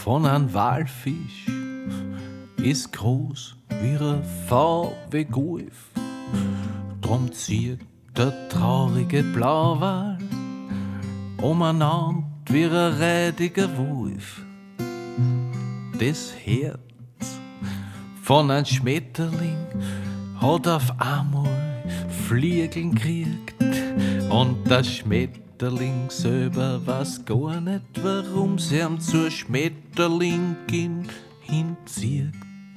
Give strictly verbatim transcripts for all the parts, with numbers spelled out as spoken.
von einem Walfisch ist groß wie ein V W Golf. Drum zieht der traurige Blauwal umeinander wie ein rädiger Wolf. Das Herz von einem Schmetterling hat auf einmal Fliegeln gekriegt und der Schmetterling selber weiß gar nicht, warum sie ihm zur Schmetterlingin hinzieht.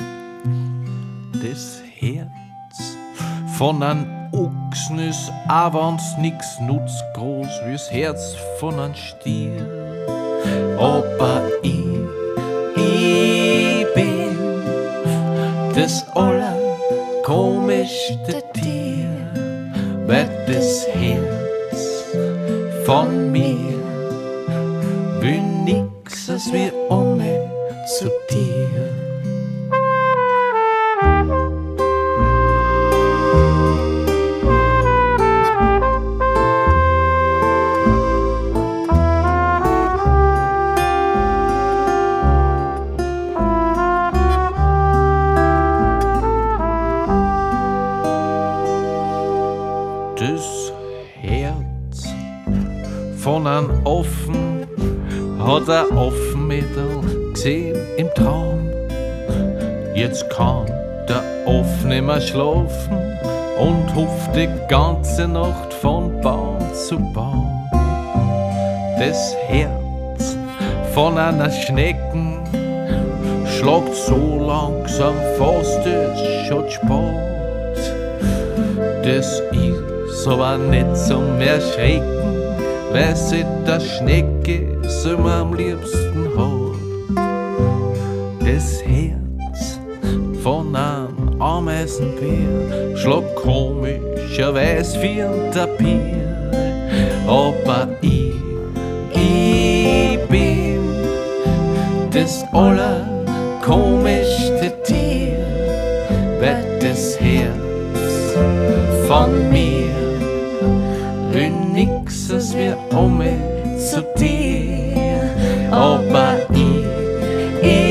Das Herz von einem Ochsen ist, auch wenn's nix nutzt, groß wie's Herz von einem Stier. Aber ich, ich bin das allerkomischste Tier, weil das Herz von mir will nix als wie Ome zu dir. Das Herz von einem Affen hat ein Affenmädel gesehen im Traum. Jetzt kann der Aff nimmer schlafen und hupft die ganze Nacht von Baum zu Baum. Das Herz von einer Schnecken schlagt so langsam fast es schon spät. Das ist aber nicht zum Erschrecken, weil sie der Schnecke so am liebsten hat. Das Herz von einem Ameisenbär schlägt komischerweise wie ein Tapir. Aber ich, ich bin das allerkomischste Tier, weil das Herz von mir will nix als wir Ome zu dir. Aber ich,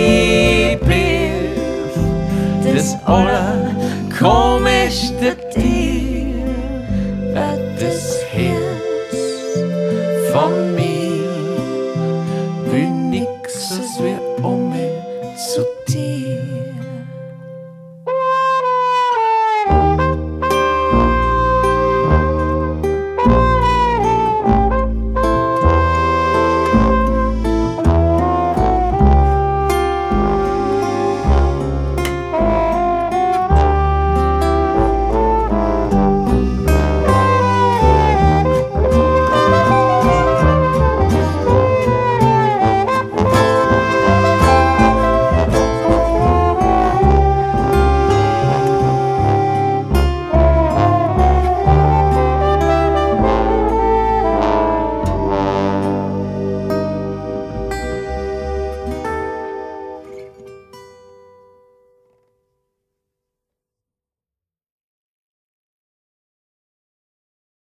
ich bin das allerkomischste Tier.